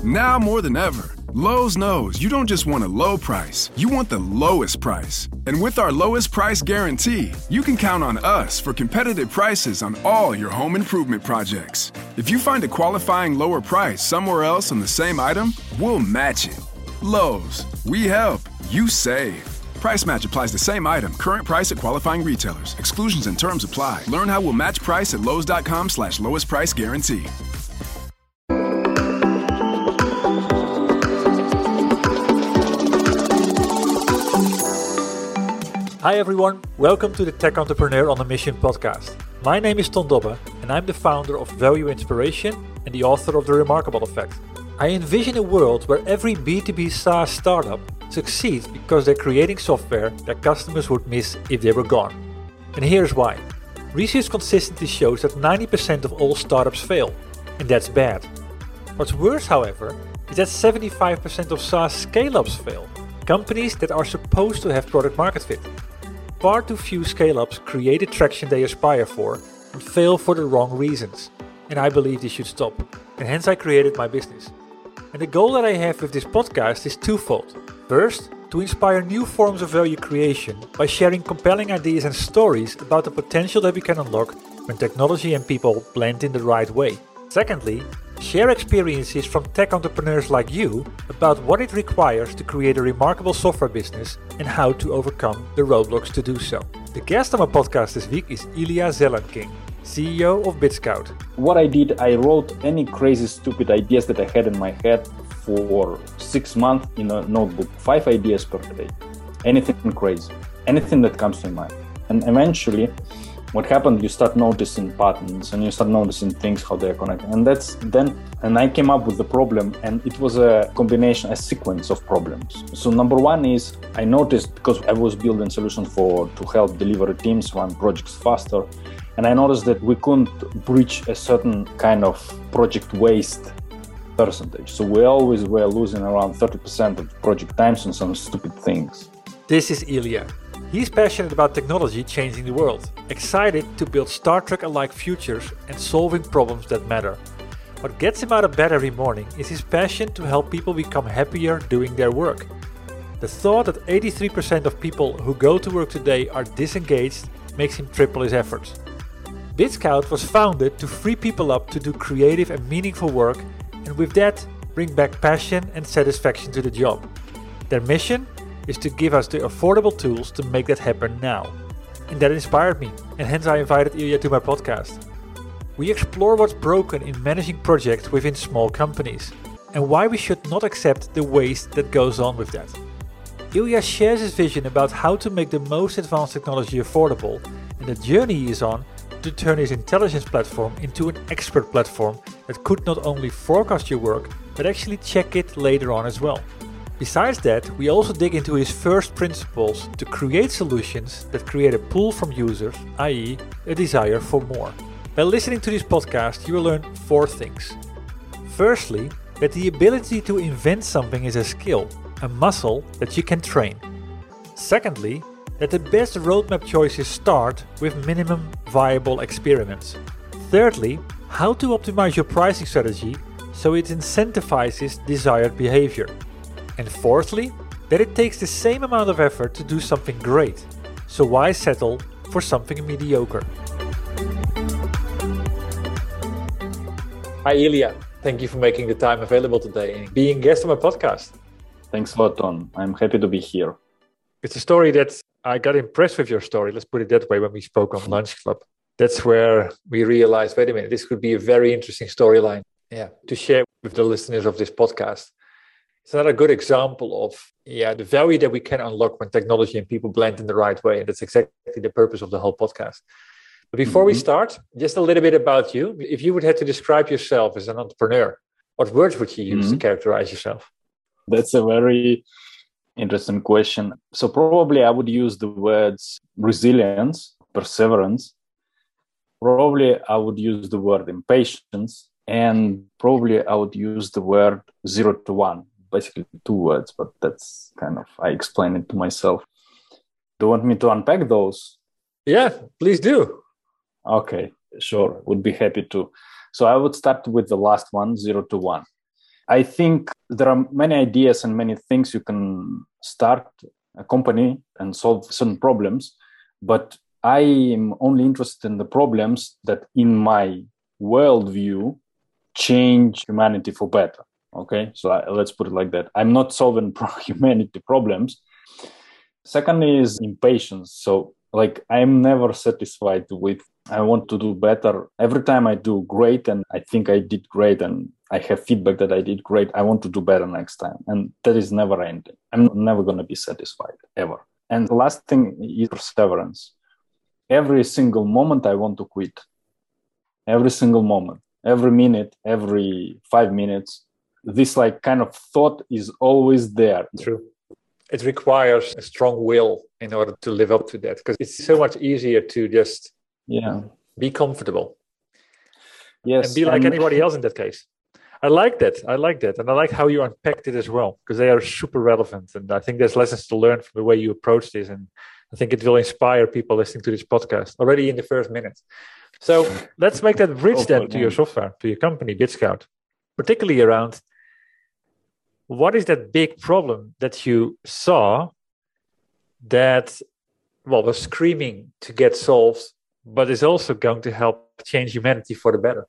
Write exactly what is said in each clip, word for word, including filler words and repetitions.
Now more than ever, Lowe's knows you don't just want a low price, you want the lowest price. And with our lowest price guarantee, you can count on us for competitive prices on all your home improvement projects. If you find a qualifying lower price somewhere else on the same item, we'll match it. Lowe's, we help, you save. Price match applies the same item, current price at qualifying retailers. Exclusions and terms apply. Learn how we'll match price at lowes.com slash lowest price guarantee. Hi everyone, welcome to the Tech Entrepreneur on a Mission podcast. My name is Ton Dobbe and I'm the founder of Value Inspiration and the author of The Remarkable Effect. I envision a world where every B two B SaaS startup succeeds because they're creating software that customers would miss if they were gone. And here's why. Research consistently shows that ninety percent of all startups fail, and that's bad. What's worse, however, is that seventy-five percent of SaaS scale-ups fail, companies that are supposed to have product market fit. Far too few scale-ups create the traction they aspire for and fail for the wrong reasons. And I believe this should stop. And hence I created my business. And the goal that I have with this podcast is twofold. First, to inspire new forms of value creation by sharing compelling ideas and stories about the potential that we can unlock when technology and people blend in the right way. Secondly, share experiences from tech entrepreneurs like you about what it requires to create a remarkable software business and how to overcome the roadblocks to do so. The guest on my podcast this week is Ilya Zelenking, C E O of BitScout. What I did, I wrote any crazy, stupid ideas that I had in my head for six months in a notebook, five ideas per day, anything crazy, anything that comes to mind. And eventually, what happened, you start noticing patterns and you start noticing things, how they're connected. And that's then, and I came up with the problem, and it was a combination, a sequence of problems. So number one is I noticed, because I was building solutions for to help delivery teams run projects faster. And I noticed that we couldn't breach a certain kind of project waste percentage. So we always were losing around thirty percent of project times on some stupid things. This is Ilya. He's passionate about technology changing the world, excited to build Star Trek-alike futures and solving problems that matter. What gets him out of bed every morning is his passion to help people become happier doing their work. The thought that eighty-three percent of people who go to work today are disengaged makes him triple his efforts. BitScout was founded to free people up to do creative and meaningful work, and with that, bring back passion and satisfaction to the job. Their mission is to give us the affordable tools to make that happen now. And that inspired me, and hence I invited Ilya to my podcast. We explore what's broken in managing projects within small companies, and why we should not accept the waste that goes on with that. Ilya shares his vision about how to make the most advanced technology affordable, and the journey he is on to turn his intelligence platform into an expert platform that could not only forecast your work, but actually check it later on as well. Besides that, we also dig into his first principles to create solutions that create a pull from users, that is a desire for more. By listening to this podcast, you will learn four things. Firstly, that the ability to invent something is a skill, a muscle that you can train. Secondly, that the best roadmap choices start with minimum viable experiments. Thirdly, how to optimize your pricing strategy so it incentivizes desired behavior. And fourthly, that it takes the same amount of effort to do something great, so why settle for something mediocre? Hi Ilya, thank you for making the time available today and being a guest on my podcast. Thanks a lot, Ton. I'm happy to be here. It's a story that I got impressed with your story, let's put it that way, when we spoke on Lunch Club. That's where we realized, wait a minute, this could be a very interesting storyline yeah, to share with the listeners of this podcast. It's another good example of yeah the value that we can unlock when technology and people blend in the right way. And that's exactly the purpose of the whole podcast. But before mm-hmm. we start, just a little bit about you. If you would have to describe yourself as an entrepreneur, what words would you use mm-hmm. to characterize yourself? That's a very interesting question. So probably I would use the words resilience, perseverance. Probably I would use the word impatience. And probably I would use the word zero to one. Basically two words, but that's kind of, I explain it to myself. Do you want me to unpack those? Yeah, please do. Okay, sure. Would be happy to. So I would start with the last one, zero to one. I think there are many ideas and many things you can start a company and solve certain problems, but I am only interested in the problems that in my worldview change humanity for better. Okay, so I, let's put it like that. I'm not solving pro- humanity problems. Second is impatience. So like I'm never satisfied with, I want to do better. Every time I do great and I think I did great and I have feedback that I did great, I want to do better next time. And that is never ending. I'm never going to be satisfied ever. And the last thing is perseverance. Every single moment I want to quit. Every single moment, every minute, every five minutes, this like kind of thought is always there. True. It requires a strong will in order to live up to that, because it's so much easier to just yeah be comfortable. Yes, and be like and... anybody else in that case. I like that. I like that. And I like how you unpacked it as well, because they are super relevant. And I think there's lessons to learn from the way you approach this. And I think it will inspire people listening to this podcast already in the first minute. So let's make that bridge then to your software, to your company, BitScout, particularly around what is that big problem that you saw that, well, was screaming to get solved, but is also going to help change humanity for the better?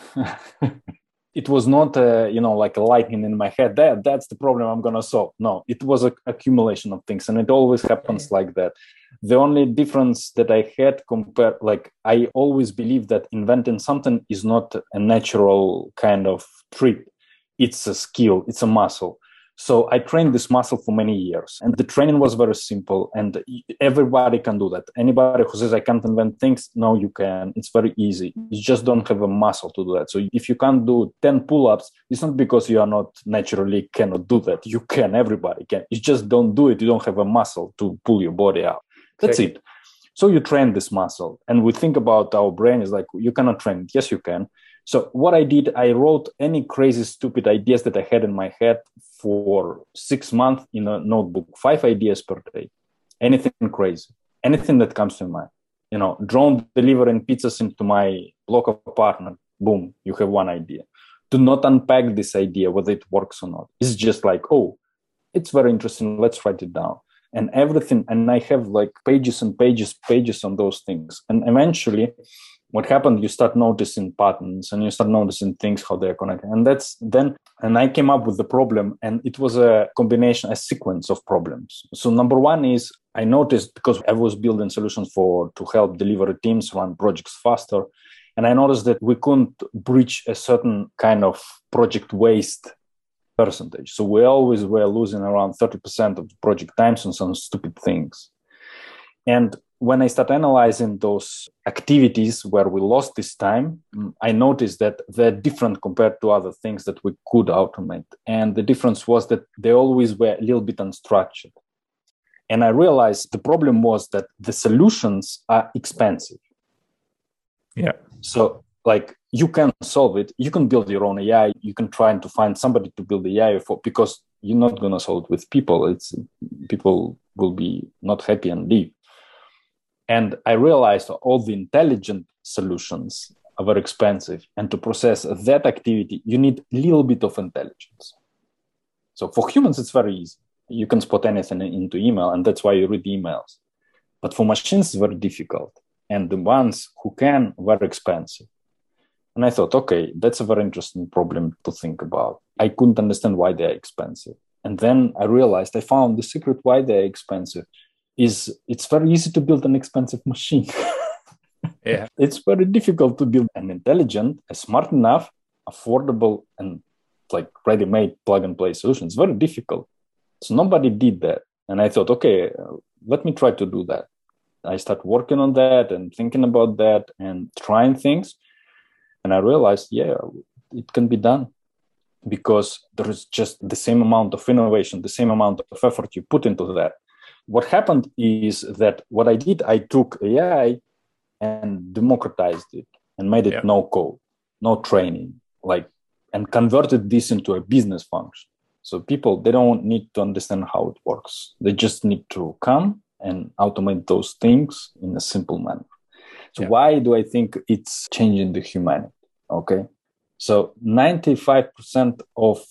It was not, uh, you know, like a lightning in my head. That that's the problem I'm going to solve. No, it was an accumulation of things, and it always happens mm-hmm. like that. The only difference that I had compared, like I always believe that inventing something is not a natural kind of trip. It's a skill. It's a muscle. So I trained this muscle for many years, and the training was very simple, and everybody can do that. Anybody who says I can't invent things, no, you can. It's very easy. You just don't have a muscle to do that. So if you can't do ten pull-ups, it's not because you are not naturally cannot do that. You can. Everybody can. You just don't do it. You don't have a muscle to pull your body out. That's okay. It. So you train this muscle, and we think about our brain is like, you cannot train it. Yes, you can. So what I did, I wrote any crazy, stupid ideas that I had in my head for six months in a notebook, five ideas per day, anything crazy, anything that comes to mind. You know, drone delivering pizzas into my block apartment, boom, you have one idea. Do not unpack this idea, whether it works or not. It's just like, oh, it's very interesting. Let's write it down. And everything, and I have like pages and pages, pages on those things. And eventually, what happened, you start noticing patterns and you start noticing things, how they're connected. And that's then, and I came up with the problem, and it was a combination, a sequence of problems. So number one is I noticed, because I was building solutions for to help delivery teams run projects faster. And I noticed that we couldn't breach a certain kind of project waste percentage. So we always were losing around thirty percent of the project times on some stupid things. And when I start analyzing those activities where we lost this time, I noticed that they're different compared to other things that we could automate. And the difference was that they always were a little bit unstructured. And I realized the problem was that the solutions are expensive. Yeah. So like you can solve it. You can build your own A I. You can try to find somebody to build the A I for, because you're not going to solve it with people. It's people will be not happy and leave. And I realized all the intelligent solutions are very expensive. And to process that activity, you need a little bit of intelligence. So for humans, it's very easy. You can spot anything into email, and that's why you read emails. But for machines, it's very difficult. And the ones who can, very expensive. And I thought, okay, that's a very interesting problem to think about. I couldn't understand why they're expensive. And then I realized I found the secret why they're expensive. Is it's very easy to build an expensive machine. Yeah, it's very difficult to build an intelligent, a smart enough, affordable, and like ready-made plug-and-play solution. It's very difficult. So nobody did that. And I thought, okay, uh, let me try to do that. I started working on that and thinking about that and trying things. And I realized, yeah, it can be done, because there is just the same amount of innovation, the same amount of effort you put into that. What happened is that what I did, I took A I and democratized it and made it yeah. no code, no training, like, and converted this into a business function. So people, they don't need to understand how it works. They just need to come and automate those things in a simple manner. So yeah. why do I think it's changing the humanity? Okay. So ninety-five percent of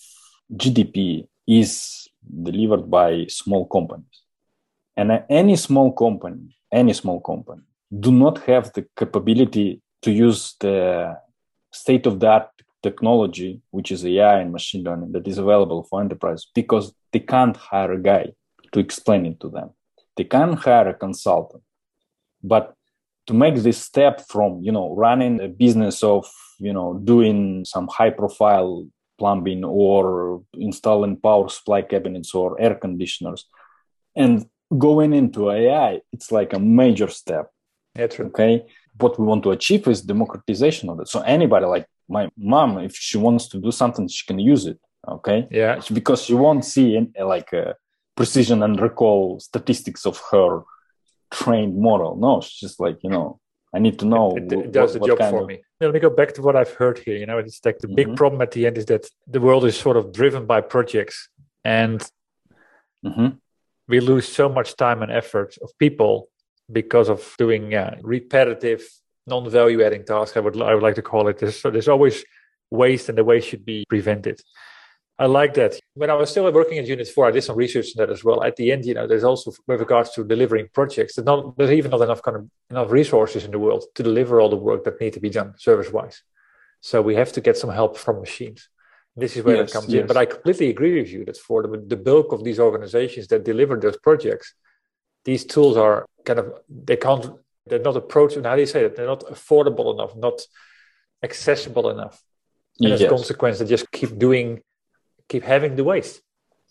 G D P is delivered by small companies. And any small company, any small company, do not have the capability to use the state-of-the-art technology, which is A I and machine learning, that is available for enterprise, because they can't hire a guy to explain it to them. They can hire a consultant. But to make this step from, you know, running a business of, you know, doing some high-profile plumbing or installing power supply cabinets or air conditioners and going into A I, it's like a major step. Yeah, true. Okay. What we want to achieve is democratization of it. So anybody, like my mom, if she wants to do something, she can use it. Okay. Yeah. It's because you won't see in, like a precision and recall statistics of her trained model. No, she's just like, you know, I need to know. It, it, it does what, the job for of... me. Let me go back to what I've heard here. You know, it's like the mm-hmm. big problem at the end is that the world is sort of driven by projects, and mm-hmm. we lose so much time and effort of people because of doing uh, repetitive, non-value adding tasks. I would I would like to call it. There's, so there's always waste, and the waste should be prevented. I like that. When I was still working at Unit four, I did some research on that as well. At the end, you know, there's also, with regards to delivering projects, there's, not, there's even not enough kind of enough resources in the world to deliver all the work that need to be done service-wise. So we have to get some help from machines. This is where yes, it comes yes. in. But I completely agree with you that for the, the bulk of these organizations that deliver those projects, these tools are kind of, they can't, they're not approachable. How do you say that? They're not affordable enough, not accessible enough. And yes. as a consequence, they just keep doing keep having the waste.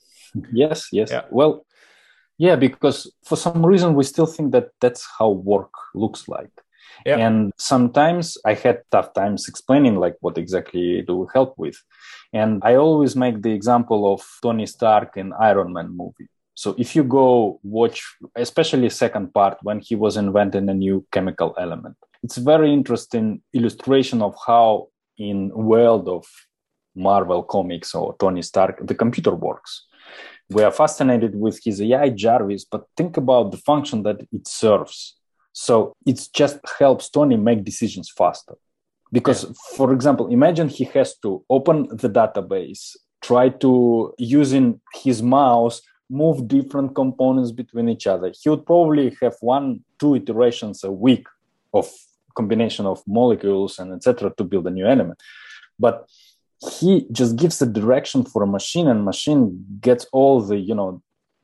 Yes, yes. Yeah. Well, yeah, because for some reason we still think that that's how work looks like. Yeah. And sometimes I had tough times explaining like what exactly do we help with. And I always make the example of Tony Stark in Iron Man movie. So if you go watch, especially second part when he was inventing a new chemical element, it's a very interesting illustration of how in world of Marvel Comics or Tony Stark, the computer works. We are fascinated with his A I Jarvis, but think about the function that it serves. So it just helps Tony make decisions faster. Because, yeah. for example, imagine he has to open the database, try to, using his mouse, move different components between each other. He would probably have one, two iterations a week of combination of molecules and et cetera to build a new element. But he just gives a direction for a machine, and machine gets all the, you know,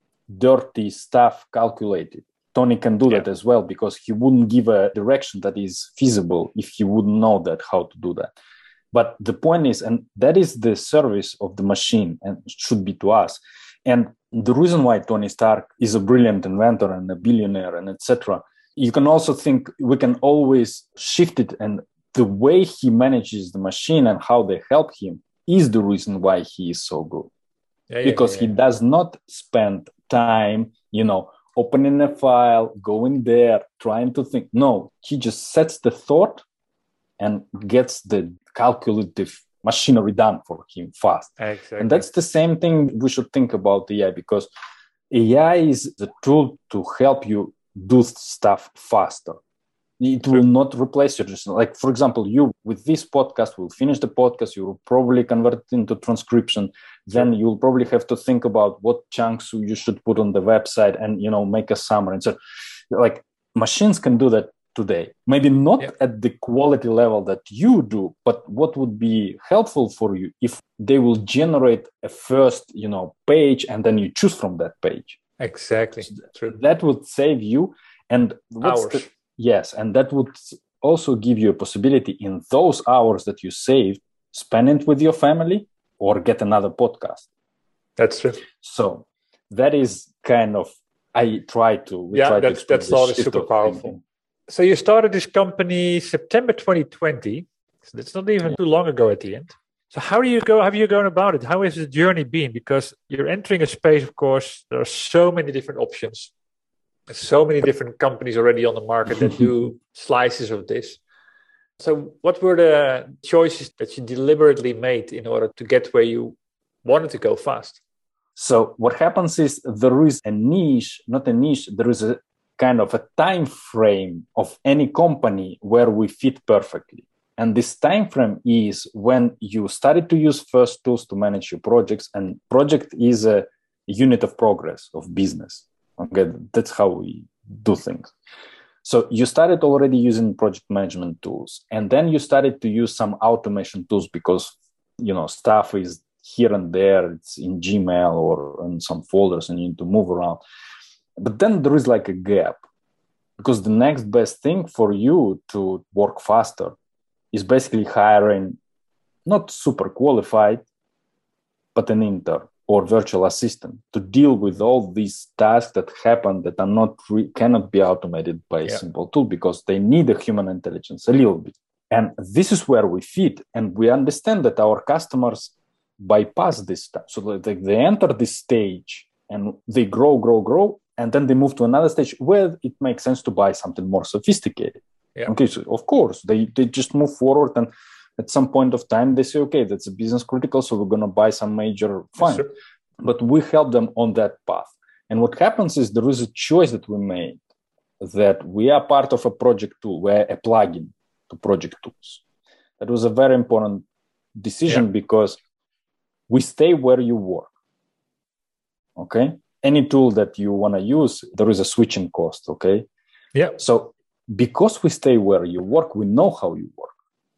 dirty stuff calculated. Tony can do yeah. that as well, because he wouldn't give a direction that is feasible if he wouldn't know that how to do that. But the point is, and that is the service of the machine and should be to us. And the reason why Tony Stark is a brilliant inventor and a billionaire and et cetera, you can also think we can always shift it, and the way he manages the machine and how they help him is the reason why he is so good. Yeah, yeah, because yeah, yeah. he does not spend time, you know, opening a file, going there, trying to think. No, he just sets the thought and gets the calculative machinery done for him fast. Exactly. And that's the same thing we should think about A I, because A I is the tool to help you do stuff faster. It will not replace your decision. Like, for example, you with this podcast will finish the podcast, you will probably convert it into transcription. Then you'll probably have to think about what chunks you should put on the website and, you know, make a summary. And so, like, machines can do that today. Maybe not yeah. at the quality level that you do, but what would be helpful for you if they will generate a first, you know, page and then you choose from that page. Exactly. So True. That would save you. And what's hours. The, yes, and that would also give you a possibility in those hours that you saved, spend it with your family or get another podcast. That's true. So that is kind of, I try to. We yeah, try that's, to that's always super powerful. Thinking. So you started this company September twenty twenty. So that's not even too long ago at the end. So how do you go? Have you gone about it? How has the journey been? Because you're entering a space, of course, there are so many different options. There's so many different companies already on the market that do slices of this. So what were the choices that you deliberately made in order to get where you wanted to go fast? So what happens is there is a niche, not a niche, there is a kind of a time frame of any company where we fit perfectly. And this time frame is when you started to use first tools to manage your projects, and project is a unit of progress of business. Okay, that's how we do things. So you started already using project management tools, and then you started to use some automation tools because, you know, stuff is here and there. It's in Gmail or in some folders and you need to move around. But then there is like a gap, because the next best thing for you to work faster is basically hiring not super qualified, but an intern or virtual assistant to deal with all these tasks that happen that are not re- cannot be automated by a yeah. simple tool, because they need a human intelligence a little bit. And this is where we fit, and we understand that our customers bypass this stuff. So they, they enter this stage and they grow, grow, grow, and then they move to another stage where it makes sense to buy something more sophisticated. Yeah. Okay, so of course, they, they just move forward, and at some point of time, they say, okay, that's a business critical, so we're going to buy some major fund. Sure. But we help them on that path. And what happens is there is a choice that we made, that we are part of a project tool, we're a plugin to project tools. That was a very important decision yeah. because we stay where you work. Okay? Any tool that you want to use, there is a switching cost, okay? Yeah. So because we stay where you work, we know how you work.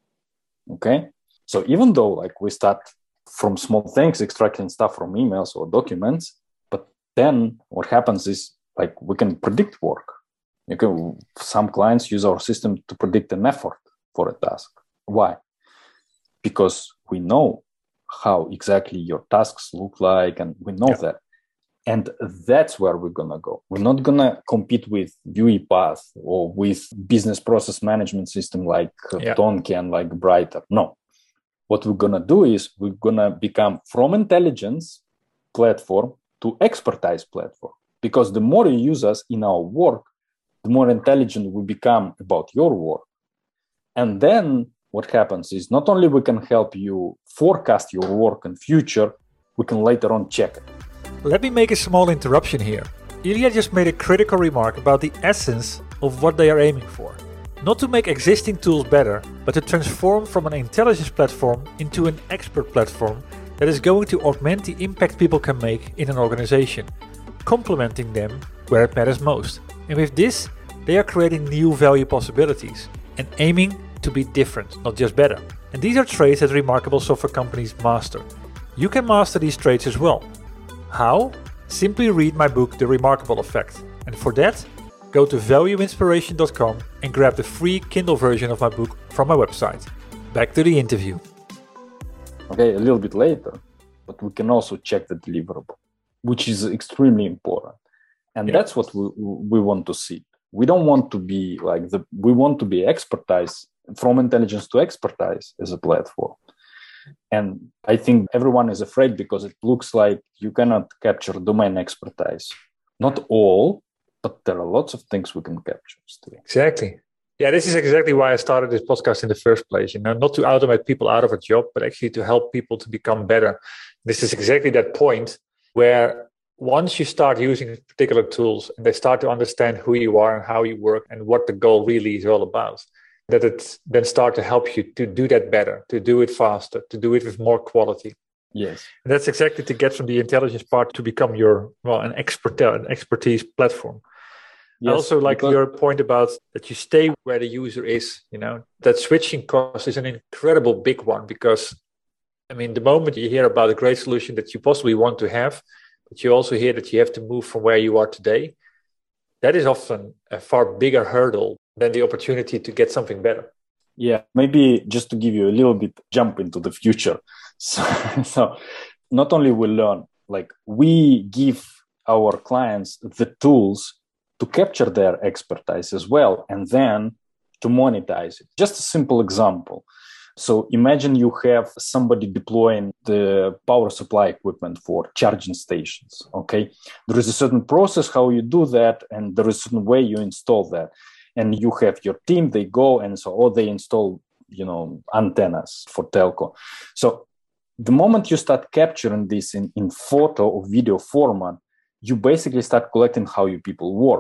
Okay? So even though like we start from small things, extracting stuff from emails or documents, but then what happens is like we can predict work. You can, some clients use our system to predict an effort for a task. Why? Because we know how exactly your tasks look like, and we know yeah. that. And that's where we're going to go. We're not going to compete with UiPath or with business process management system like yeah. Tonki and like Brighter. No. What we're going to do is we're going to become from intelligence platform to expertise platform. Because the more you use us in our work, the more intelligent we become about your work. And then what happens is not only we can help you forecast your work and future, we can later on check it. Let me make a small interruption here. Ilya just made a critical remark about the essence of what they are aiming for. Not to make existing tools better, but to transform from an intelligence platform into an expert platform that is going to augment the impact people can make in an organization, complementing them where it matters most. And with this, they are creating new value possibilities and aiming to be different, not just better. And these are traits that remarkable software companies master. You can master these traits as well. How? Simply read my book, The Remarkable Effect. And for that, go to value inspiration dot com and grab the free Kindle version of my book from my website. Back to the interview. Okay, a little bit later, but we can also check the deliverable, which is extremely important. And yeah. that's what we, we want to see. We don't want to be like the, we want to be expertise, from intelligence to expertise as a platform. And I think everyone is afraid because it looks like you cannot capture domain expertise. Not all, but there are lots of things we can capture still. Exactly. Yeah, this is exactly why I started this podcast in the first place. You know, not to automate people out of a job, but actually to help people to become better. This is exactly that point where once you start using particular tools and they start to understand who you are and how you work and what the goal really is all about, that it then start to help you to do that better, to do it faster, to do it with more quality. Yes. And that's exactly to get from the intelligence part to become your, well, an expert, an expertise platform. Yes, I also like because... your point about that you stay where the user is, you know, that switching cost is an incredible big one because, I mean, the moment you hear about a great solution that you possibly want to have, but you also hear that you have to move from where you are today, that is often a far bigger hurdle than the opportunity to get something better. Yeah, maybe just to give you a little bit jump into the future. So, so not only we learn, like we give our clients the tools to capture their expertise as well, and then to monetize it. Just a simple example. So imagine you have somebody deploying the power supply equipment for charging stations, okay? There is a certain process how you do that, and there is a certain way you install that. And you have your team, they go and so, or they install, you know, antennas for telco. So the moment you start capturing this in, in photo or video format, you basically start collecting how you people work.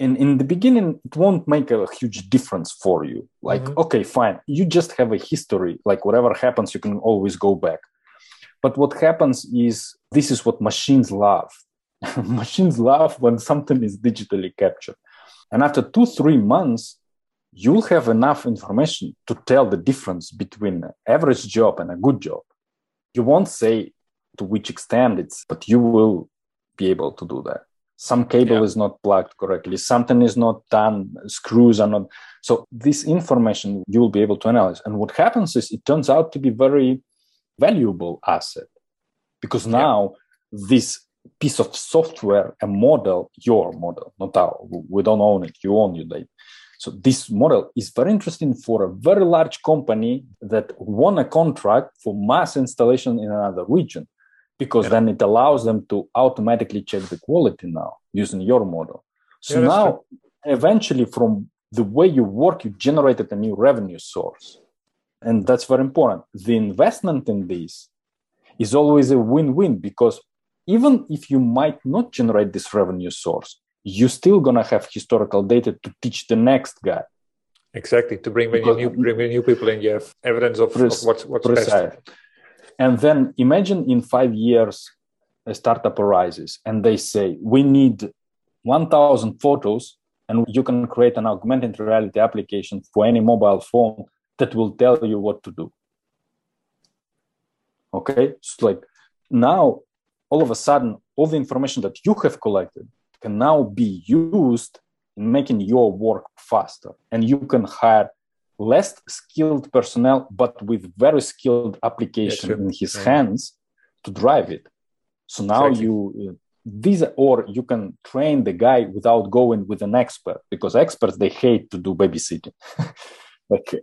in, in the beginning, it won't make a huge difference for you. Like, mm-hmm. okay, fine. You just have a history. Like whatever happens, you can always go back. But what happens is, this is what machines love. Machines love when something is digitally captured. And after two, three months, you'll have enough information to tell the difference between an average job and a good job. You won't say to which extent it's, but you will be able to do that. Some cable yeah. is not plugged correctly. Something is not done. Screws are not. So this information you will be able to analyze. And what happens is it turns out to be very valuable asset, because now yeah. this piece of software, a model, your model, not our, we don't own it, you own your data. So this model is very interesting for a very large company that won a contract for mass installation in another region, because yeah. then it allows them to automatically check the quality now using your model. So yeah, now, true. Eventually, from the way you work, you generated a new revenue source. And that's very important. The investment in this is always a win-win, because even if you might not generate this revenue source, you're still going to have historical data to teach the next guy. Exactly. To bring when you new, bring new people in, you have evidence of, of what's, what's best. And then imagine in five years, a startup arises and they say, we need one thousand photos, and you can create an augmented reality application for any mobile phone that will tell you what to do. Okay? So like now, all of a sudden, all the information that you have collected can now be used in making your work faster. And you can hire less skilled personnel, but with very skilled application yeah, in his yeah. hands to drive it. So now exactly. you, these, or you can train the guy without going with an expert, because experts, they hate to do babysitting. like,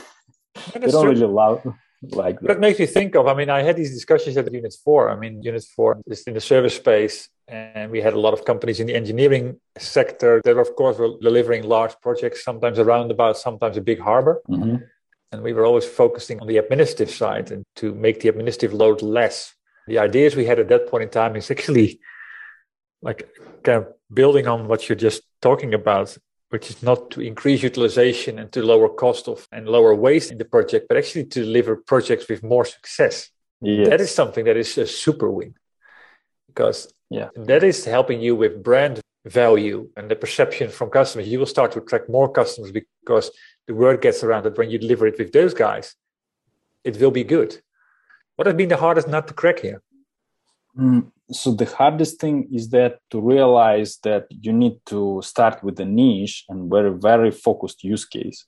they don't true. really love like that. That makes me think of, I mean, I had these discussions at Unit four. I mean, Unit four is in the service space, and we had a lot of companies in the engineering sector that, of course, were delivering large projects, sometimes a roundabout, sometimes a big harbor. Mm-hmm. And we were always focusing on the administrative side and to make the administrative load less. The ideas we had at that point in time is actually like kind of building on what you're just talking about, which is not to increase utilization and to lower cost of and lower waste in the project, but actually to deliver projects with more success. Yes. That is something that is a super win, because yeah. that is helping you with brand value and the perception from customers. You will start to attract more customers because the word gets around that when you deliver it with those guys, it will be good. What has been the hardest nut to crack here? Mm, so the hardest thing is that to realize that you need to start with a niche and very, very focused use case.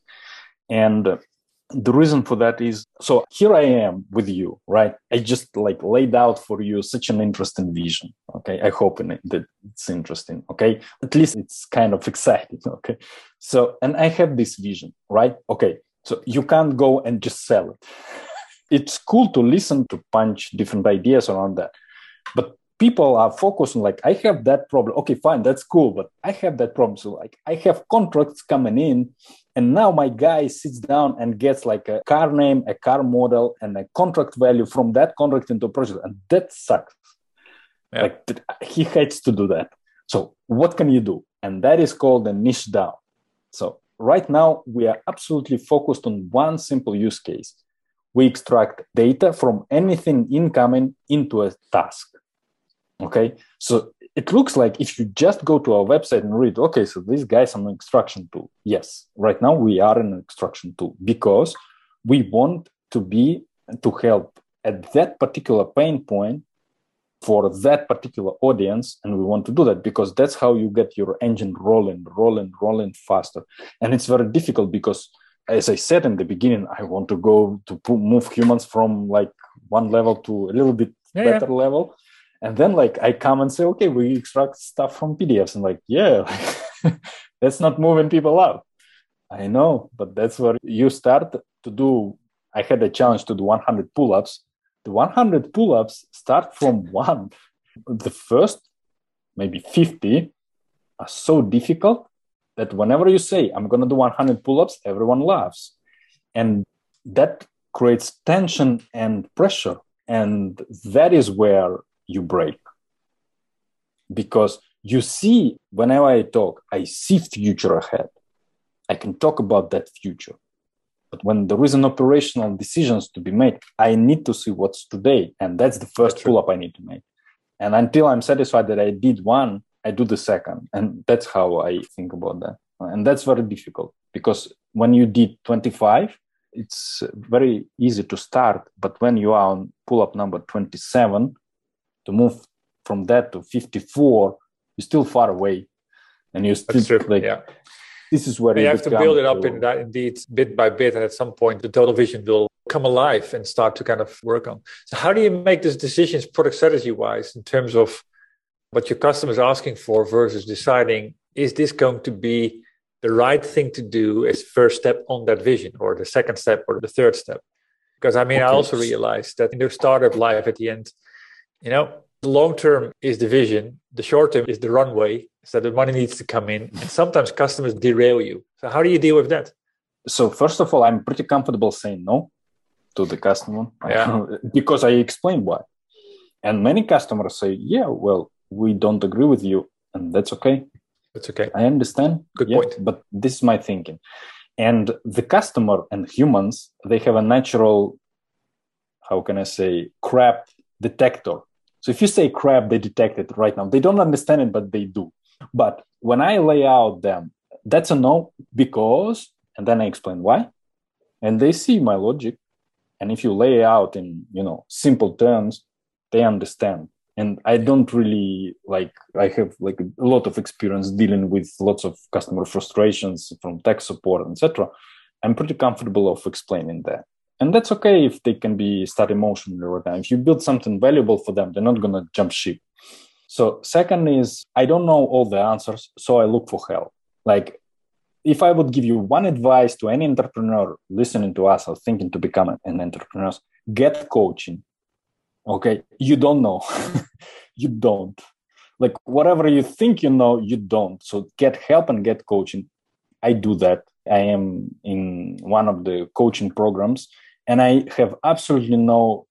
And uh, the reason for that is, so here I am with you, right? I just like laid out for you such an interesting vision. Okay. I hope in it, that it's interesting. Okay. At least it's kind of exciting. Okay. So, and I have this vision, right? Okay. So you can't go and just sell it. It's cool to listen to punch different ideas around that. But people are focused on like, I have that problem. Okay, fine, that's cool. But I have that problem. So like I have contracts coming in, and now my guy sits down and gets like a car name, a car model, and a contract value from that contract into a project. And that sucks. Yeah. Like th- he hates to do that. So what can you do? And that is called a niche down. So right now we are absolutely focused on one simple use case. We extract data from anything incoming into a task. Okay, so it looks like if you just go to our website and read, okay, so this guy's an extraction tool. Yes, right now we are an extraction tool because we want to be to help at that particular pain point for that particular audience. And we want to do that because that's how you get your engine rolling, rolling, rolling faster. And it's very difficult because, as I said in the beginning, I want to go to move humans from like one level to a little bit yeah, better yeah. level. And then like I come and say, okay, we extract stuff from P D Fs. And like, yeah, that's not moving people out. I know, but that's where you start to do. I had a challenge to do one hundred pull-ups. The one hundred pull-ups start from one. The first, maybe fifty, are so difficult that whenever you say, I'm going to do one hundred pull-ups, everyone laughs. And that creates tension and pressure. And that is where you break. Because you see, whenever I talk, I see future ahead. I can talk about that future. But when there is an operational decisions to be made, I need to see what's today. And that's the first That's pull-up I need to make. And until I'm satisfied that I did one, I do the second. And that's how I think about that. And that's very difficult because when you did twenty-five, it's very easy to start. But when you are on pull-up number twenty-seven, to move from that to fifty-four, you're still far away. And you're still like, yeah. This is where you, you have to build it up to... in that, indeed, bit by bit. And at some point, the total vision will come alive and start to kind of work on. So how do you make these decisions product strategy wise in terms of what your customer is asking for versus deciding, is this going to be the right thing to do as first step on that vision or the second step or the third step? Because I mean, okay. I also realized that in the startup life at the end, you know, the long term is the vision, the short term is the runway, so the money needs to come in. And sometimes customers derail you. So how do you deal with that? So first of all, I'm pretty comfortable saying no to the customer yeah. because I explain why. And many customers say, yeah, well, we don't agree with you. And that's okay. That's okay. I understand. Good yeah, point. But this is my thinking. And the customer and humans, they have a natural, how can I say, crap detector. So if you say crap, they detect it right now. They don't understand it, but they do. But when I lay out them, that's a no because, and then I explain why. And they see my logic. And if you lay out in, you know, simple terms, they understand. And I don't really like, I have like a lot of experience dealing with lots of customer frustrations from tech support, et cetera. I'm pretty comfortable of explaining that. And that's okay if they can be start emotionally right now. If you build something valuable for them, they're not going to jump ship. So second is, I don't know all the answers, so I look for help. Like, if I would give you one advice to any entrepreneur listening to us or thinking to become an entrepreneur, get coaching. Okay, you don't know. You don't. Like, whatever you think you know, you don't. So get help and get coaching. I do that. I am in one of the coaching programs, and I have absolutely no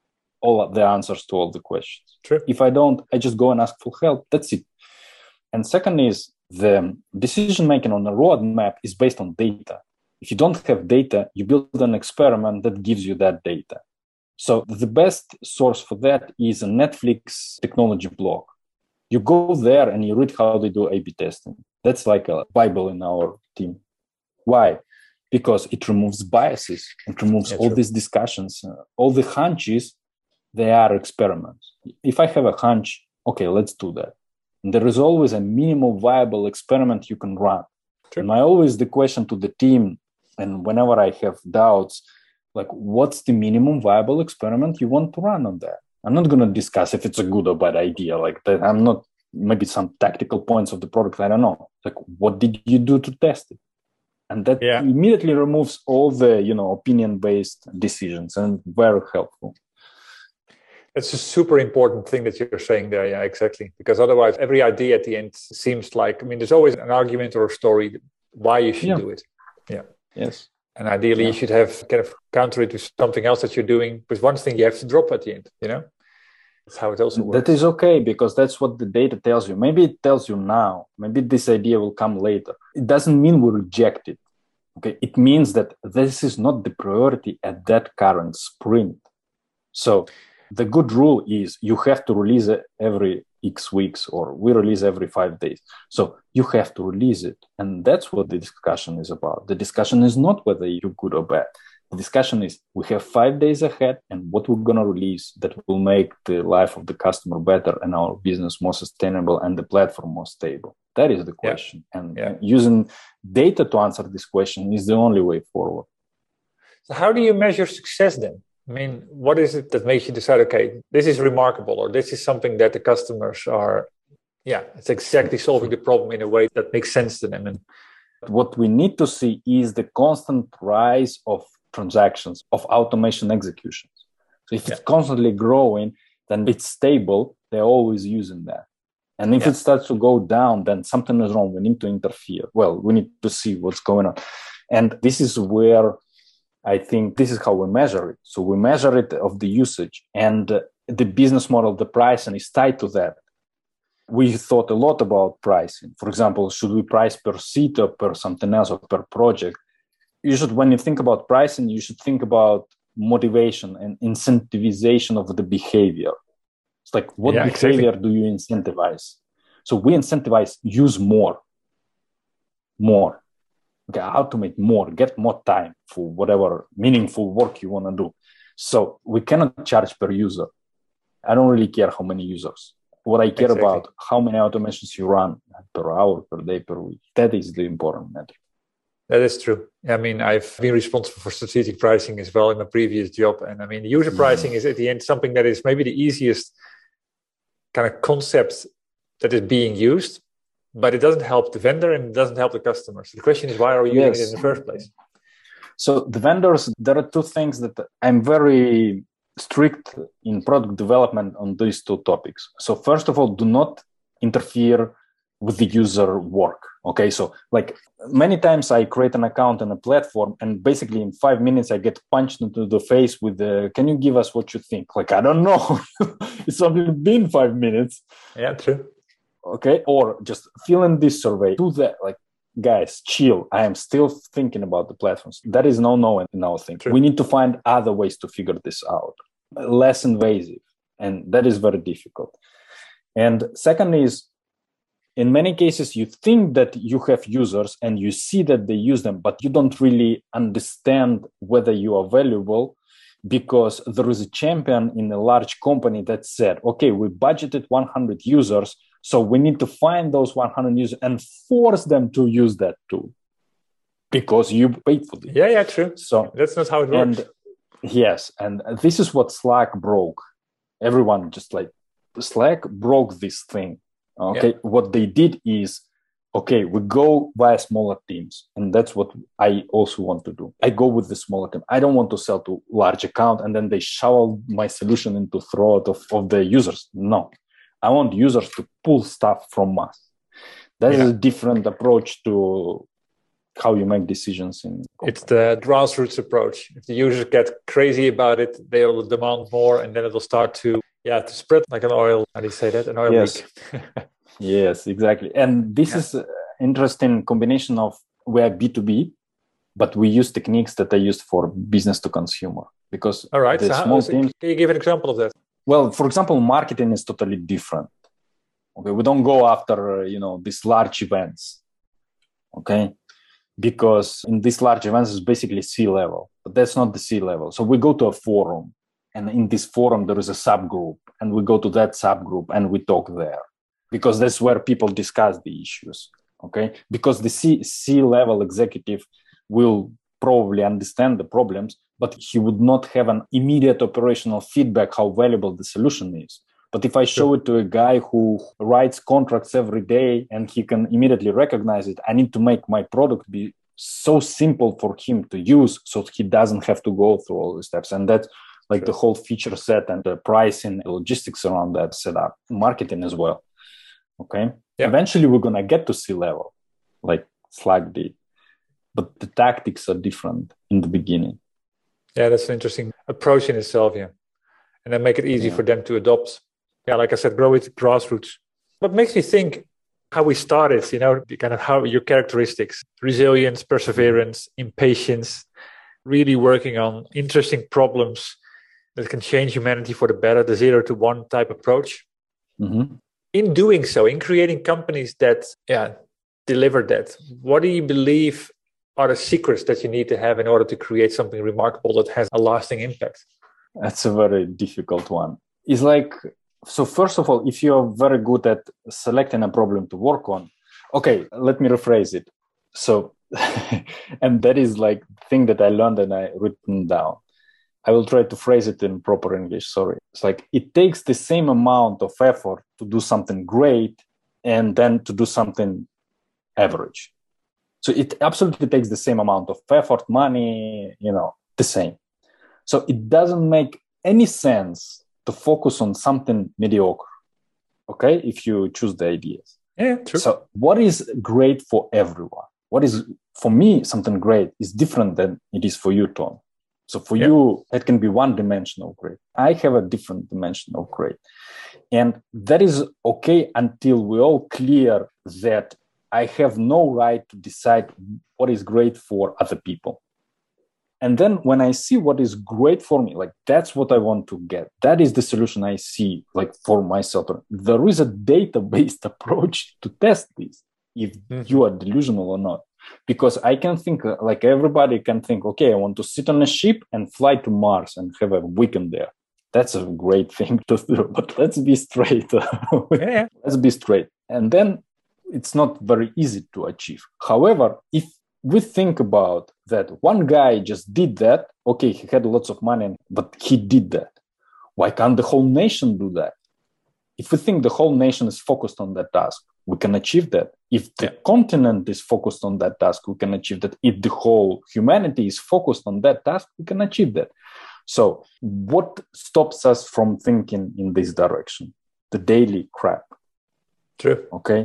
all of the answers to all the questions. True. If I don't, I just go and ask for help. That's it. And second is the decision making on a roadmap is based on data. If you don't have data, you build an experiment that gives you that data. So the best source for that is a Netflix technology blog. You go there and you read how they do A B testing. That's like a Bible in our team. Why? Because it removes biases. It removes all these discussions. Uh, all the hunches, they are experiments. If I have a hunch, okay, let's do that. And there is always a minimal viable experiment you can run. True. And I always the question to the team, and whenever I have doubts, like, what's the minimum viable experiment you want to run on that? I'm not going to discuss if it's a good or bad idea. Like that, I'm not, maybe some tactical points of the product, I don't know. Like, what did you do to test it? And that yeah. immediately removes all the, you know, opinion-based decisions, and very helpful. It's a super important thing that you're saying there. Yeah, exactly. Because otherwise, every idea at the end seems like, I mean, there's always an argument or a story why you should yeah. do it. Yeah. Yes. And ideally, yeah. you should have kind of counter it with something else that you're doing. But one thing you have to drop at the end, you know? That's how it also works. That is okay, because that's what the data tells you. Maybe it tells you now. Maybe this idea will come later. It doesn't mean we reject it. Okay, it means that this is not the priority at that current sprint. So the good rule is you have to release it every X weeks, or we release every five days. So you have to release it. And that's what the discussion is about. The discussion is not whether you're good or bad. The discussion is we have five days ahead, and what we're going to release that will make the life of the customer better and our business more sustainable and the platform more stable. That is the question. Yeah. And yeah. using data to answer this question is the only way forward. So how do you measure success then? I mean, what is it that makes you decide, okay, this is remarkable, or this is something that the customers are, yeah, it's exactly solving the problem in a way that makes sense to them. And what we need to see is the constant rise of transactions, of automation executions. So if yeah. it's constantly growing, then it's stable. They're always using that. And if yeah. it starts to go down, then something is wrong. We need to interfere. Well, we need to see what's going on. And this is where I think this is how we measure it. So we measure it of the usage, and uh, the business model, the pricing is tied to that. we thought a lot about pricing. For example, should we price per seat or per something else or per project? You should, when you think about pricing, you should think about motivation and incentivization of the behavior. It's like, what yeah, behavior exactly. do you incentivize? So we incentivize use more, more. Okay, automate more, get more time for whatever meaningful work you want to do. So we cannot charge per user. I don't really care how many users. What I care Exactly. about, how many automations you run per hour, per day, per week. That is the important metric. That is true. I mean, I've been responsible for strategic pricing as well in my previous job. And I mean, user pricing is at the end something that is maybe the easiest kind of concept that is being used, but it doesn't help the vendor and it doesn't help the customer. So the question is, why are we using yes. it in the first place? So the vendors, there are two things that I'm very strict in product development on these two topics. So first of all, do not interfere with the user work. Okay, so like many times I create an account on a platform and basically in five minutes I get punched into the face with the, can you give us what you think? Like, I don't know. It's only been five minutes. Yeah, true. Okay, or just fill in this survey. Do that. Like, guys, chill. I am still thinking about the platforms. That is no no in our thing. True. We need to find other ways to figure this out. Less invasive. And that is very difficult. And second is, in many cases, you think that you have users and you see that they use them, but you don't really understand whether you are valuable because there is a champion in a large company that said, okay, we budgeted one hundred users, so we need to find those one hundred users and force them to use that tool because you paid for it. Yeah, yeah, true. So that's not how it works. And yes, and this is what Slack broke. Everyone just like, Slack broke this thing. Okay, yeah. What they did is, okay, we go via smaller teams. And that's what I also want to do. I go with the smaller team. I don't want to sell to large account and then they shovel my solution into throat of, of the users. No, I want users to pull stuff from us. That yeah. is a different approach to how you make decisions. In It's the grassroots approach. If the users get crazy about it, they'll demand more and then it will start to Yeah, to spread like an oil. How do you say that? An oil yes. leak. Yes, exactly. And this yeah. is an interesting combination of we're B two B, but we use techniques that are used for business to consumer. Because all right, the so small how, teams, can you give an example of that? Well, for example, marketing is totally different. Okay, we don't go after, you know, these large events. Okay, because in these large events is basically C-level, but that's not the C-level. So we go to a forum. And in this forum, there is a subgroup, and we go to that subgroup and we talk there because that's where people discuss the issues. Okay, because the C C-level executive will probably understand the problems, but he would not have an immediate operational feedback how valuable the solution is. But if I show it to a guy who writes contracts every day and he can immediately recognize it, I need to make my product be so simple for him to use so he doesn't have to go through all the steps. And that's like sure. the whole feature set and the pricing, the logistics around that setup, marketing as well. Okay. Yeah. Eventually we're going to get to C-level, like Slack did. But the tactics are different in the beginning. Yeah, that's an interesting approach in itself, yeah. And then make it easy yeah. for them to adopt. Yeah, like I said, grow it grassroots. What makes me think how we started, you know, kind of how your characteristics, resilience, perseverance, impatience, really working on interesting problems that can change humanity for the better, the zero to one type approach. Mm-hmm. In doing so, in creating companies that yeah, deliver that, what do you believe are the secrets that you need to have in order to create something remarkable that has a lasting impact? That's a very difficult one. It's like, so first of all, if you're very good at selecting a problem to work on, okay, let me rephrase it. So, and that is like the thing that I learned and I written down. I will try to phrase it in proper English, sorry. It's like it takes the same amount of effort to do something great and then to do something average. So it absolutely takes the same amount of effort, money, you know, the same. So it doesn't make any sense to focus on something mediocre, okay, if you choose the ideas. Yeah, true. So what is great for everyone? What is, for me, something great is different than it is for you, Tom. So for yeah. you, it can be one dimension of great. I have a different dimension of great. And that is okay until we all clear that I have no right to decide what is great for other people. And then when I see what is great for me, like that's what I want to get. That is the solution I see, like for myself. There is a data-based approach to test this, if mm-hmm. you are delusional or not. Because I can think, like everybody can think, okay, I want to sit on a ship and fly to Mars and have a weekend there. That's a great thing to do, but let's be straight. yeah. Let's be straight. And then it's not very easy to achieve. However, if we think about that one guy just did that, okay, he had lots of money, but he did that. Why can't the whole nation do that? If we think the whole nation is focused on that task, we can achieve that. If the yeah. continent is focused on that task, we can achieve that. If the whole humanity is focused on that task, we can achieve that. So what stops us from thinking in this direction? The daily crap. True. Okay.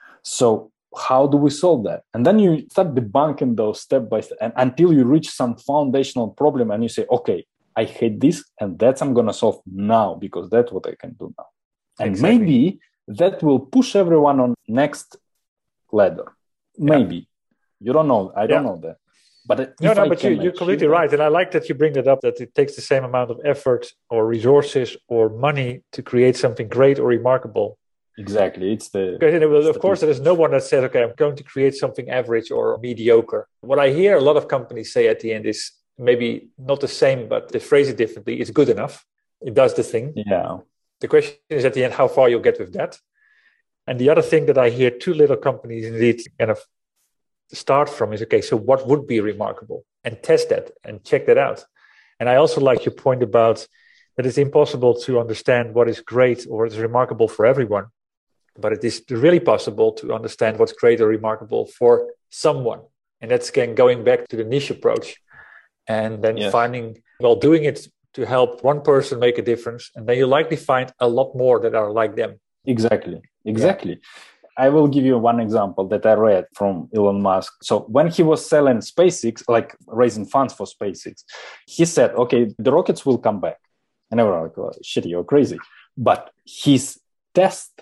So how do we solve that? And then you start debunking those step by step and until you reach some foundational problem and you say, okay, I hate this and that's I'm going to solve now because that's what I can do now. And exactly. maybe that will push everyone on next ladder. Maybe. Yeah. You don't know. I don't yeah. know that. But no, no, but you, you're completely right. And I like that you bring that up, that it takes the same amount of effort or resources or money to create something great or remarkable. Exactly. It's the... Because it will, of course, there is no one that says, okay, I'm going to create something average or mediocre. What I hear a lot of companies say at the end is maybe not the same, but they phrase it differently. It's good enough. It does the thing. Yeah. The question is at the end, how far you'll get with that. And the other thing that I hear two little companies indeed kind of start from is, okay, so what would be remarkable? And test that and check that out. And I also like your point about that it's impossible to understand what is great or is remarkable for everyone, but it is really possible to understand what's great or remarkable for someone. And that's again going back to the niche approach and then yes. finding, well, doing it to help one person make a difference. And then you likely find a lot more that are like them. Exactly. Exactly. Yeah. I will give you one example that I read from Elon Musk. So when he was selling SpaceX, like raising funds for SpaceX, he said, okay, the rockets will come back. And everyone was like, oh, shit, you're crazy. But his test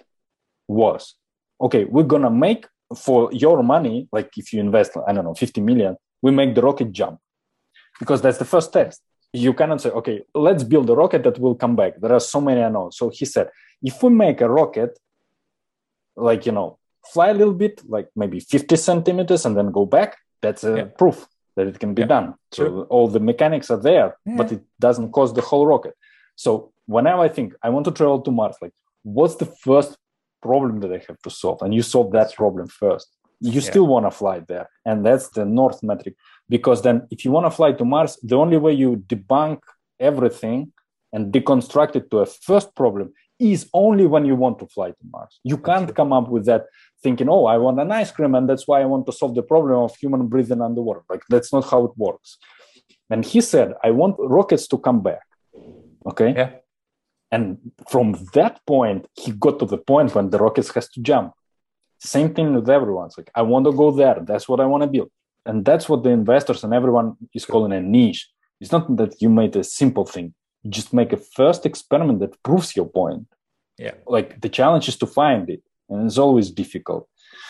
was, okay, we're going to make for your money, like if you invest, I don't know, fifty million, we make the rocket jump. Because that's the first test. You cannot say, okay, let's build a rocket that will come back. There are so many unknowns. So he said, if we make a rocket, like, you know, fly a little bit, like maybe fifty centimeters and then go back, that's a yeah. proof that it can be yeah. done. So True. all the mechanics are there, yeah. but it doesn't cost the whole rocket. So whenever I think I want to travel to Mars, like what's the first problem that I have to solve? And you solve that problem first. You yeah. still want to fly there. And that's the North metric. Because then if you want to fly to Mars, the only way you debunk everything and deconstruct it to a first problem is only when you want to fly to Mars. You can't Absolutely. come up with that thinking, oh, I want an ice cream and that's why I want to solve the problem of human breathing underwater. Like, that's not how it works. And he said, I want rockets to come back. Okay? Yeah. And from that point, he got to the point when the rockets has to jump. Same thing with everyone. It's like, I want to go there. That's what I want to build. And that's what the investors and everyone is calling a niche. It's not that you made a simple thing. You just make a first experiment that proves your point. Yeah. Like the challenge is to find it. And it's always difficult.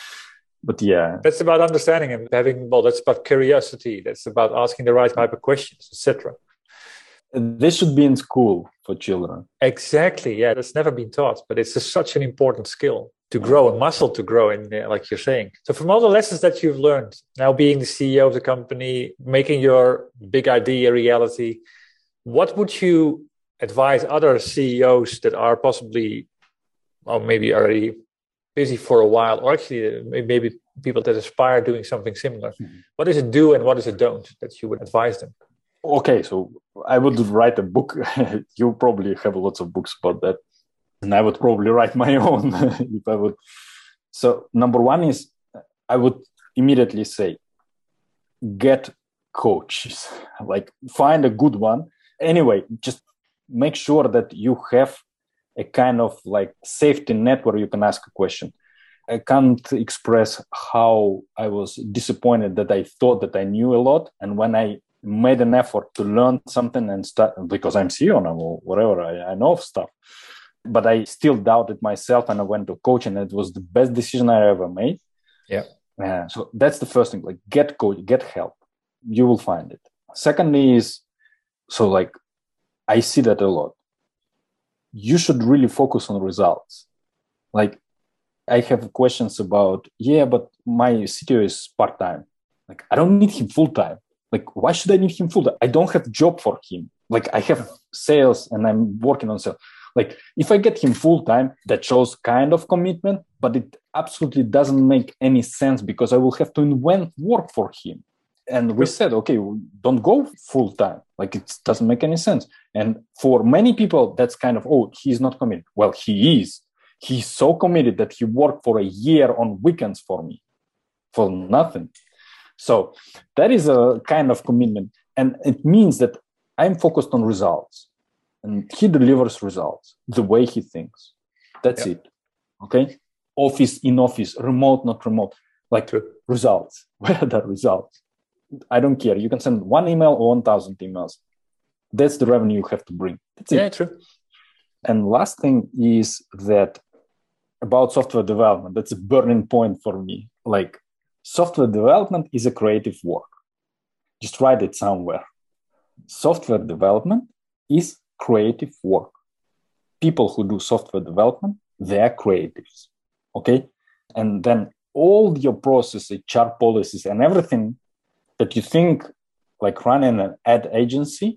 But yeah. That's about understanding and having, well, that's about curiosity. That's about asking the right type of questions, et cetera. This should be in school for children. Exactly. Yeah, that's never been taught, but it's a, such an important skill to grow, a muscle to grow, in, like you're saying. So from all the lessons that you've learned, now being the C E O of the company, making your big idea a reality, what would you advise other C E Os that are possibly, or maybe already busy for a while, or actually maybe people that aspire doing something similar? Mm-hmm. What is it do and what is it don't that you would advise them? Okay, so I would write a book. You probably have lots of books about that. And I would probably write my own if I would. So number one is I would immediately say, get coaches, like find a good one. Anyway, just make sure that you have a kind of like safety net where you can ask a question. I can't express how I was disappointed that I thought that I knew a lot. And when I made an effort to learn something and start, because I'm C E O now or whatever, I, I know stuff. but I still doubted myself, and I went to coach, and it was the best decision I ever made. Yeah. Uh, so that's the first thing, like get coach, get help. You will find it. Secondly is, so like, I see that a lot. You should really focus on results. Like, I have questions about, yeah, but my C T O is part-time. Like, I don't need him full-time. Like, why should I need him full-time? I don't have a job for him. Like, I have sales and I'm working on sales. Like, if I get him full-time, that shows kind of commitment, but it absolutely doesn't make any sense because I will have to invent work for him. And we said, okay, don't go full-time. Like, it doesn't make any sense. And for many people, that's kind of, oh, he's not committed. Well, he is. He's so committed that he worked for a year on weekends for me, for nothing. So that is a kind of commitment. And it means that I'm focused on results. And he delivers results the way he thinks. That's yep. it. Okay? Office, in office, remote, not remote. Like True. Results. Where are the results? I don't care. You can send one email or one thousand emails. That's the revenue you have to bring. That's it. Yeah, true. And last thing is that about software development, that's a burning point for me. Like, software development is a creative work. Just write it somewhere. Software development is creative work. People who do software development, they are creatives. Okay? And then all your process, H R policies, and everything that you think, like running an ad agency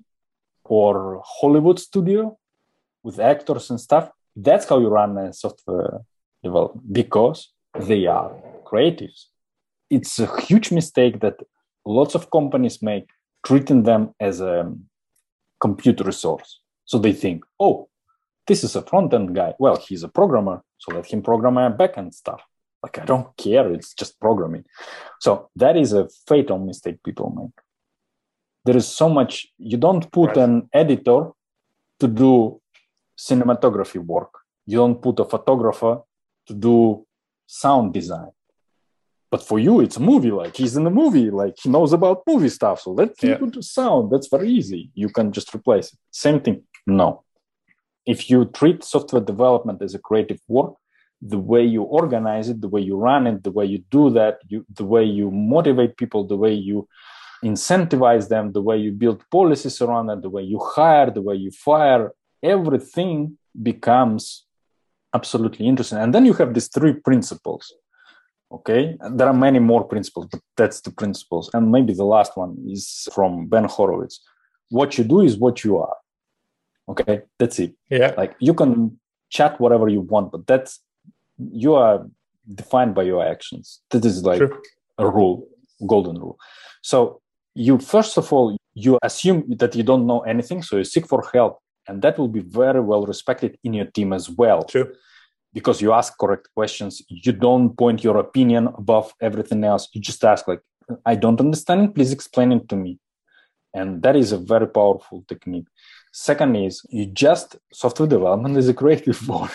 or Hollywood studio with actors and stuff, that's how you run a software development, because they are creatives. It's a huge mistake that lots of companies make, treating them as a compute resource. So they think, oh, this is a front-end guy. Well, he's a programmer, so let him program my back-end stuff. Like, I don't care. It's just programming. So that is a fatal mistake people make. There is so much. You don't put right. an editor to do cinematography work. You don't put a photographer to do sound design. But for you, it's a movie. Like, he's in the movie. Like, he knows about movie stuff. So let's yeah. do sound. That's very easy. You can just replace it. Same thing. No. If you treat software development as a creative work, the way you organize it, the way you run it, the way you do that, you, the way you motivate people, the way you incentivize them, the way you build policies around it, the way you hire, the way you fire, everything becomes absolutely interesting. And then you have these three principles. Okay, there are many more principles, but that's the principles. And maybe the last one is from Ben Horowitz. What you do is what you are. Okay, that's it. Yeah. Like, you can chat whatever you want, but that's, you are defined by your actions. That is like True. a rule, golden rule. So you, first of all, you assume that you don't know anything, so you seek for help, and that will be very well respected in your team as well. True. Because you ask correct questions. You don't point your opinion above everything else. You just ask, like, I don't understand it, please explain it to me. And that is a very powerful technique. Second is, you just, software development is a creative work.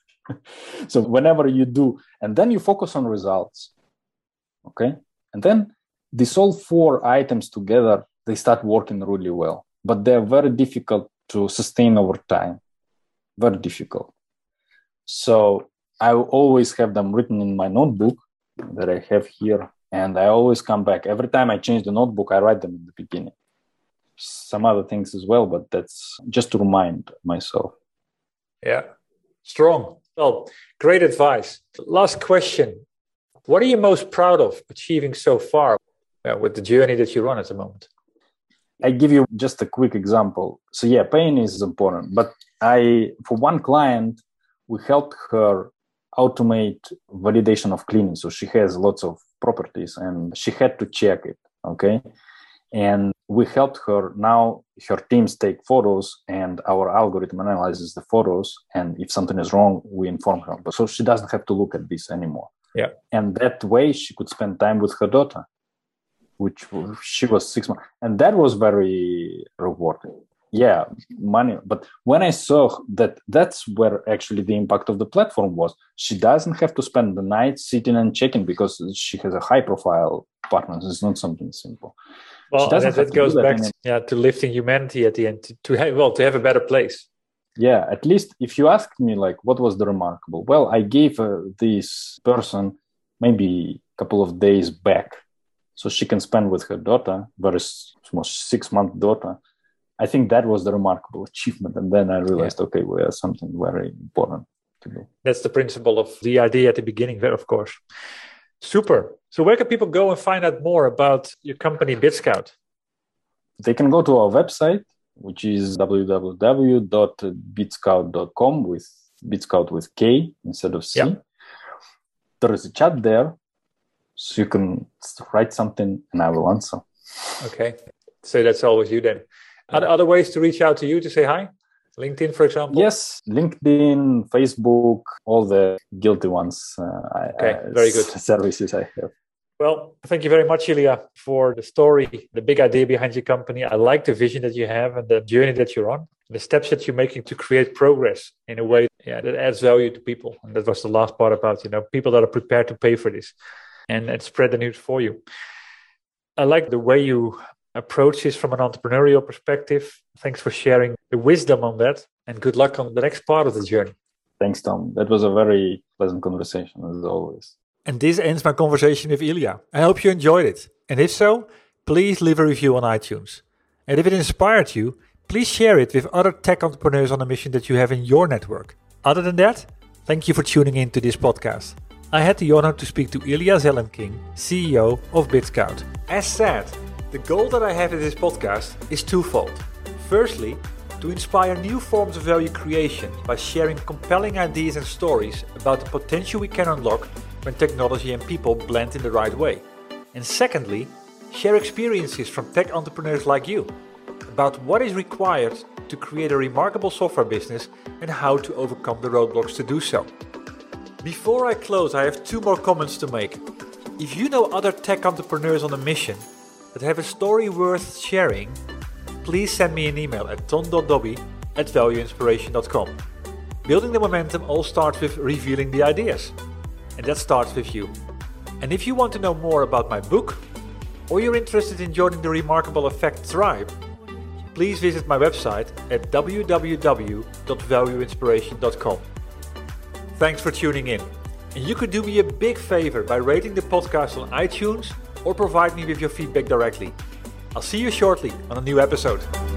So whenever you do, and then you focus on results. Okay? And then these all four items together, they start working really well. But they're very difficult to sustain over time. Very difficult. So I always have them written in my notebook that I have here, and I always come back. Every time I change the notebook, I write them in the beginning. Some other things as well, but that's just to remind myself. Yeah, strong. Well, great advice. Last question. What are you most proud of achieving so far uh, with the journey that you run at the moment? I give you just a quick example. So yeah, pain is important, but I, for one client, we helped her automate validation of cleaning. So she has lots of properties and she had to check it, okay? And we helped her. Now her teams take photos and our algorithm analyzes the photos. And if something is wrong, we inform her. But so she doesn't have to look at this anymore. Yeah. And that way she could spend time with her daughter, which she was six months. And that was very rewarding. Yeah, money. But when I saw that, that's where actually the impact of the platform was. She doesn't have to spend the night sitting and checking because she has a high profile partner. It's not something simple. Well, and that, that goes back to, yeah, to lifting humanity at the end, to, to have, well, to have a better place. Yeah, at least if you ask me, like, what was the remarkable? Well, I gave uh, this person maybe a couple of days back so she can spend with her daughter, very small six-month daughter. I think that was the remarkable achievement. And then I realized, yeah. okay, well, something very important to do. That's the principle of the idea at the beginning there, of course. Super. So where can people go and find out more about your company, BitScout? They can go to our website, which is w w w dot bitscout dot com with BitScout with K instead of C. Yeah. There is a chat there, so you can write something and I will answer. Okay. So that's always you then. Are there other ways to reach out to you to say hi? LinkedIn, for example? Yes, LinkedIn, Facebook, all the guilty ones. Uh, okay, uh, very good. Services I have. Well, thank you very much, Ilya, for the story, the big idea behind your company. I like the vision that you have and the journey that you're on, the steps that you're making to create progress in a way yeah, that adds value to people. And that was the last part about, you know, people that are prepared to pay for this and, and spread the news for you. I like the way you approach this from an entrepreneurial perspective. Thanks for sharing the wisdom on that and good luck on the next part of the journey. Thanks, Tom. That was a very pleasant conversation, as always. And this ends my conversation with Ilya. I hope you enjoyed it. And if so, please leave a review on iTunes. And if it inspired you, please share it with other tech entrepreneurs on a mission that you have in your network. Other than that, thank you for tuning in to this podcast. I had the honor to speak to Ilya Zelenking, C E O of BitScout. As said, the goal that I have in this podcast is twofold. Firstly, to inspire new forms of value creation by sharing compelling ideas and stories about the potential we can unlock when technology and people blend in the right way. And secondly, share experiences from tech entrepreneurs like you about what is required to create a remarkable software business and how to overcome the roadblocks to do so. Before I close, I have two more comments to make. If you know other tech entrepreneurs on a mission that have a story worth sharing, please send me an email at tom dot dobby at value inspiration dot com. Building the momentum all starts with revealing the ideas. And that starts with you. And if you want to know more about my book, or you're interested in joining the Remarkable Effect tribe, please visit my website at w w w dot value inspiration dot com. Thanks for tuning in. And you could do me a big favor by rating the podcast on iTunes or provide me with your feedback directly. I'll see you shortly on a new episode.